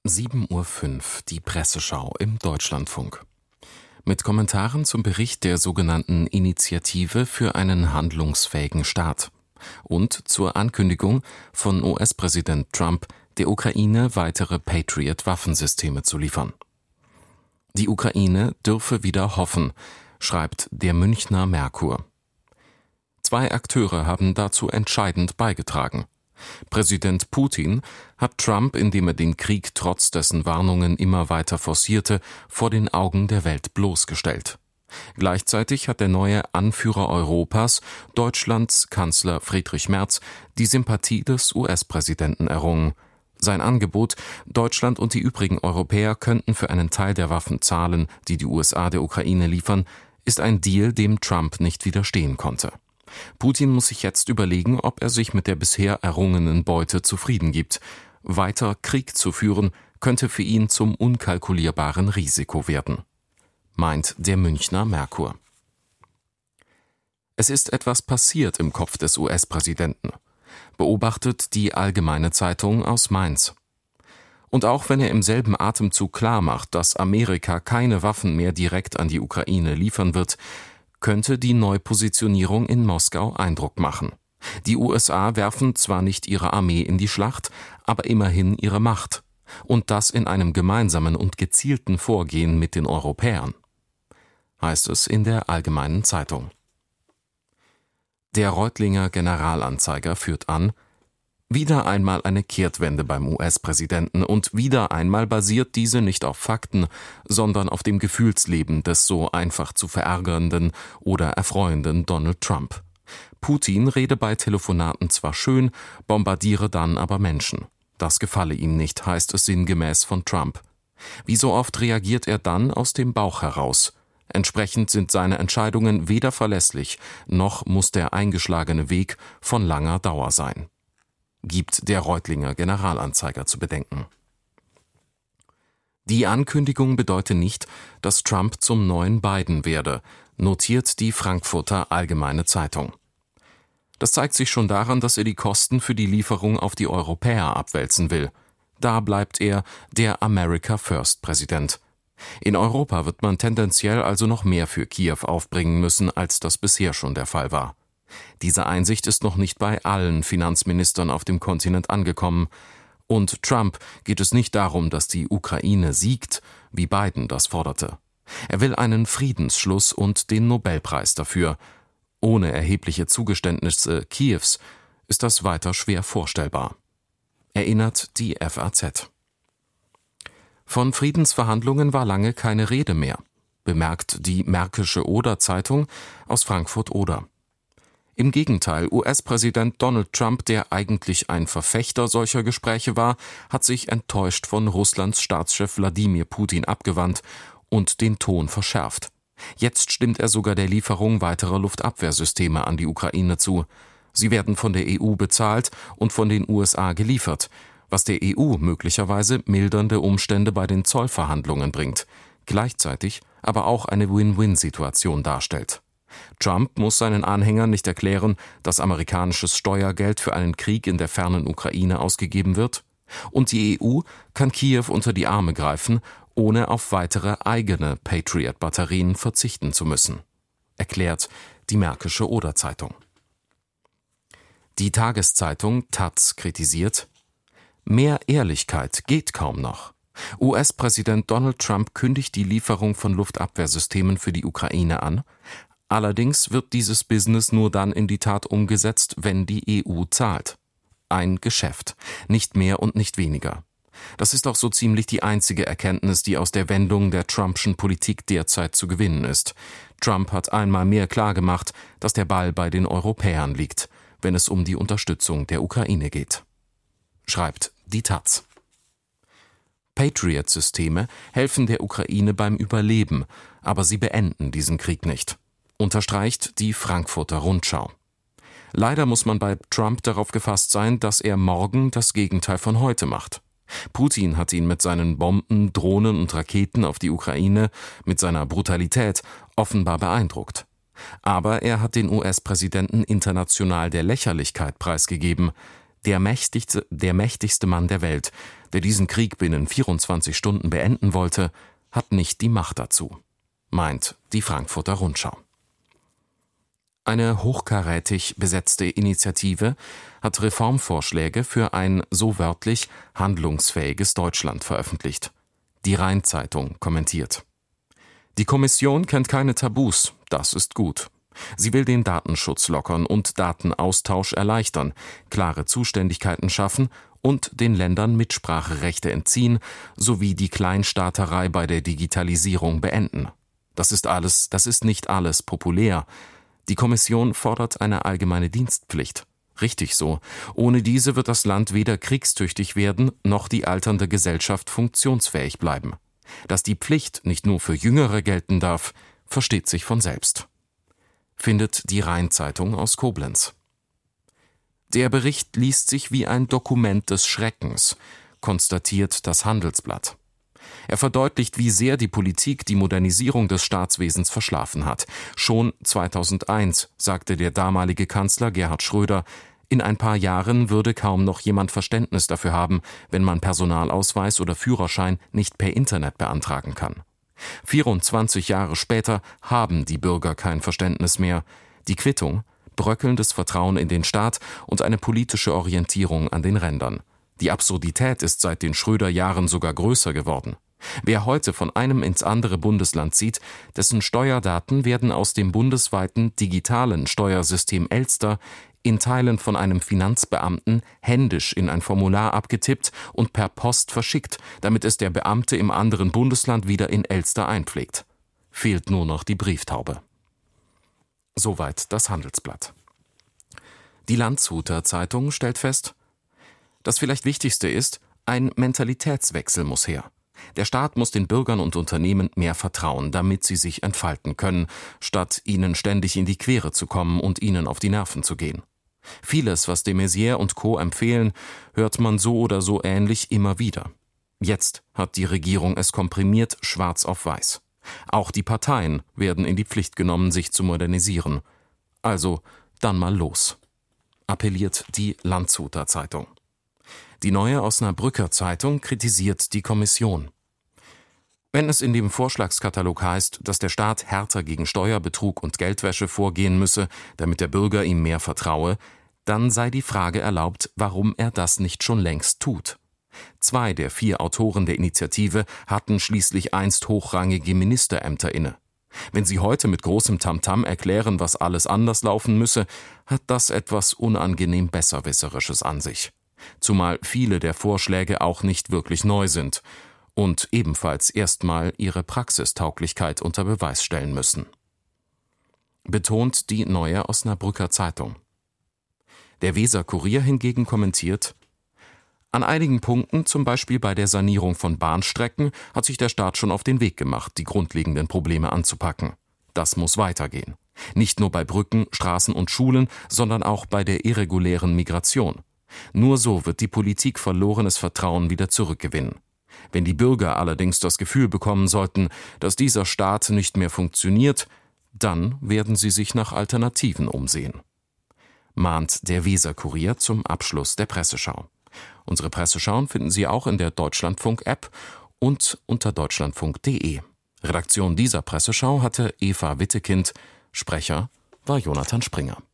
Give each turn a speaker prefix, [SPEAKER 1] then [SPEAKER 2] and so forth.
[SPEAKER 1] 7:05 Uhr, die Presseschau im Deutschlandfunk. Mit Kommentaren zum Bericht der sogenannten Initiative für einen handlungsfähigen Staat und zur Ankündigung von US-Präsident Trump, der Ukraine weitere Patriot-Waffensysteme zu liefern. Die Ukraine dürfe wieder hoffen, schreibt der Münchner Merkur. Zwei Akteure haben dazu entscheidend beigetragen. Präsident Putin hat Trump, indem er den Krieg trotz dessen Warnungen immer weiter forcierte, vor den Augen der Welt bloßgestellt. Gleichzeitig hat der neue Anführer Europas, Deutschlands Kanzler Friedrich Merz, die Sympathie des US-Präsidenten errungen. Sein Angebot, Deutschland und die übrigen Europäer könnten für einen Teil der Waffen zahlen, die die USA der Ukraine liefern, ist ein Deal, dem Trump nicht widerstehen konnte. Putin muss sich jetzt überlegen, ob er sich mit der bisher errungenen Beute zufrieden gibt. Weiter Krieg zu führen, könnte für ihn zum unkalkulierbaren Risiko werden, meint der Münchner Merkur. Es ist etwas passiert im Kopf des US-Präsidenten, beobachtet die Allgemeine Zeitung aus Mainz. Und auch wenn er im selben Atemzug klarmacht, dass Amerika keine Waffen mehr direkt an die Ukraine liefern wird, könnte die Neupositionierung in Moskau Eindruck machen. Die USA werfen zwar nicht ihre Armee in die Schlacht, aber immerhin ihre Macht. Und das in einem gemeinsamen und gezielten Vorgehen mit den Europäern, heißt es in der Allgemeinen Zeitung. Der Reutlinger Generalanzeiger führt an: Wieder einmal eine Kehrtwende beim US-Präsidenten und wieder einmal basiert diese nicht auf Fakten, sondern auf dem Gefühlsleben des so einfach zu verärgernden oder erfreuenden Donald Trump. Putin rede bei Telefonaten zwar schön, bombardiere dann aber Menschen. Das gefalle ihm nicht, heißt es sinngemäß von Trump. Wie so oft reagiert er dann aus dem Bauch heraus. Entsprechend sind seine Entscheidungen weder verlässlich, noch muss der eingeschlagene Weg von langer Dauer sein, gibt der Reutlinger Generalanzeiger zu bedenken. Die Ankündigung bedeute nicht, dass Trump zum neuen Biden werde, notiert die Frankfurter Allgemeine Zeitung. Das zeigt sich schon daran, dass er die Kosten für die Lieferung auf die Europäer abwälzen will. Da bleibt er der America-First-Präsident. In Europa wird man tendenziell also noch mehr für Kiew aufbringen müssen, als das bisher schon der Fall war. Diese Einsicht ist noch nicht bei allen Finanzministern auf dem Kontinent angekommen. Und Trump geht es nicht darum, dass die Ukraine siegt, wie Biden das forderte. Er will einen Friedensschluss und den Nobelpreis dafür. Ohne erhebliche Zugeständnisse Kiews ist das weiter schwer vorstellbar, erinnert die FAZ. Von Friedensverhandlungen war lange keine Rede mehr, bemerkt die Märkische Oder-Zeitung aus Frankfurt-Oder. Im Gegenteil, US-Präsident Donald Trump, der eigentlich ein Verfechter solcher Gespräche war, hat sich enttäuscht von Russlands Staatschef Wladimir Putin abgewandt und den Ton verschärft. Jetzt stimmt er sogar der Lieferung weiterer Luftabwehrsysteme an die Ukraine zu. Sie werden von der EU bezahlt und von den USA geliefert, was der EU möglicherweise mildernde Umstände bei den Zollverhandlungen bringt, gleichzeitig aber auch eine Win-Win-Situation darstellt. Trump muss seinen Anhängern nicht erklären, dass amerikanisches Steuergeld für einen Krieg in der fernen Ukraine ausgegeben wird. Und die EU kann Kiew unter die Arme greifen, ohne auf weitere eigene Patriot-Batterien verzichten zu müssen, erklärt die Märkische Oder-Zeitung. Die Tageszeitung taz kritisiert: Mehr Ehrlichkeit geht kaum noch. US-Präsident Donald Trump kündigt die Lieferung von Luftabwehrsystemen für die Ukraine an. Allerdings wird dieses Business nur dann in die Tat umgesetzt, wenn die EU zahlt. Ein Geschäft, nicht mehr und nicht weniger. Das ist auch so ziemlich die einzige Erkenntnis, die aus der Wendung der Trumpschen Politik derzeit zu gewinnen ist. Trump hat einmal mehr klargemacht, dass der Ball bei den Europäern liegt, wenn es um die Unterstützung der Ukraine geht, schreibt die taz. Patriot-Systeme helfen der Ukraine beim Überleben, aber sie beenden diesen Krieg nicht, unterstreicht die Frankfurter Rundschau. Leider muss man bei Trump darauf gefasst sein, dass er morgen das Gegenteil von heute macht. Putin hat ihn mit seinen Bomben, Drohnen und Raketen auf die Ukraine, mit seiner Brutalität offenbar beeindruckt. Aber er hat den US-Präsidenten international der Lächerlichkeit preisgegeben. Der mächtigste Mann der Welt, Wer diesen Krieg binnen 24 Stunden beenden wollte, hat nicht die Macht dazu, meint die Frankfurter Rundschau. Eine hochkarätig besetzte Initiative hat Reformvorschläge für ein, so wörtlich, handlungsfähiges Deutschland veröffentlicht. Die Rhein-Zeitung kommentiert: Die Kommission kennt keine Tabus, das ist gut. Sie will den Datenschutz lockern und Datenaustausch erleichtern, klare Zuständigkeiten schaffen und den Ländern Mitspracherechte entziehen, sowie die Kleinstaaterei bei der Digitalisierung beenden. Das ist nicht alles populär. Die Kommission fordert eine allgemeine Dienstpflicht. Richtig so. Ohne diese wird das Land weder kriegstüchtig werden, noch die alternde Gesellschaft funktionsfähig bleiben. Dass die Pflicht nicht nur für Jüngere gelten darf, versteht sich von selbst. Findet die Rhein-Zeitung aus Koblenz. Der Bericht liest sich wie ein Dokument des Schreckens, konstatiert das Handelsblatt. Er verdeutlicht, wie sehr die Politik die Modernisierung des Staatswesens verschlafen hat. Schon 2001 sagte der damalige Kanzler Gerhard Schröder, in ein paar Jahren würde kaum noch jemand Verständnis dafür haben, wenn man Personalausweis oder Führerschein nicht per Internet beantragen kann. 24 Jahre später haben die Bürger kein Verständnis mehr. Die Quittung: bröckelndes Vertrauen in den Staat und eine politische Orientierung an den Rändern. Die Absurdität ist seit den Schröder-Jahren sogar größer geworden. Wer heute von einem ins andere Bundesland zieht, dessen Steuerdaten werden aus dem bundesweiten digitalen Steuersystem Elster in Teilen von einem Finanzbeamten händisch in ein Formular abgetippt und per Post verschickt, damit es der Beamte im anderen Bundesland wieder in Elster einpflegt. Fehlt nur noch die Brieftaube. Soweit das Handelsblatt. Die Landshuter Zeitung stellt fest: Das vielleicht Wichtigste ist, ein Mentalitätswechsel muss her. Der Staat muss den Bürgern und Unternehmen mehr vertrauen, damit sie sich entfalten können, statt ihnen ständig in die Quere zu kommen und ihnen auf die Nerven zu gehen. Vieles, was de Maizière und Co. empfehlen, hört man so oder so ähnlich immer wieder. Jetzt hat die Regierung es komprimiert, schwarz auf weiß. Auch die Parteien werden in die Pflicht genommen, sich zu modernisieren. Also dann mal los, appelliert die Landshuter Zeitung. Die Neue Osnabrücker Zeitung kritisiert die Kommission. Wenn es in dem Vorschlagskatalog heißt, dass der Staat härter gegen Steuerbetrug und Geldwäsche vorgehen müsse, damit der Bürger ihm mehr vertraue, dann sei die Frage erlaubt, warum er das nicht schon längst tut. 2 der 4 Autoren der Initiative hatten schließlich einst hochrangige Ministerämter inne. Wenn sie heute mit großem Tamtam erklären, was alles anders laufen müsse, hat das etwas unangenehm Besserwisserisches an sich. Zumal viele der Vorschläge auch nicht wirklich neu sind und ebenfalls erstmal ihre Praxistauglichkeit unter Beweis stellen müssen. Betont die Neue Osnabrücker Zeitung. Der Weser-Kurier hingegen kommentiert: An einigen Punkten, zum Beispiel bei der Sanierung von Bahnstrecken, hat sich der Staat schon auf den Weg gemacht, die grundlegenden Probleme anzupacken. Das muss weitergehen. Nicht nur bei Brücken, Straßen und Schulen, sondern auch bei der irregulären Migration. Nur so wird die Politik verlorenes Vertrauen wieder zurückgewinnen. Wenn die Bürger allerdings das Gefühl bekommen sollten, dass dieser Staat nicht mehr funktioniert, dann werden sie sich nach Alternativen umsehen. Mahnt der Weser-Kurier zum Abschluss der Presseschau. Unsere Presseschauen finden Sie auch in der Deutschlandfunk-App und unter deutschlandfunk.de. Redaktion dieser Presseschau hatte Eva Wittekind, Sprecher war Jonathan Springer.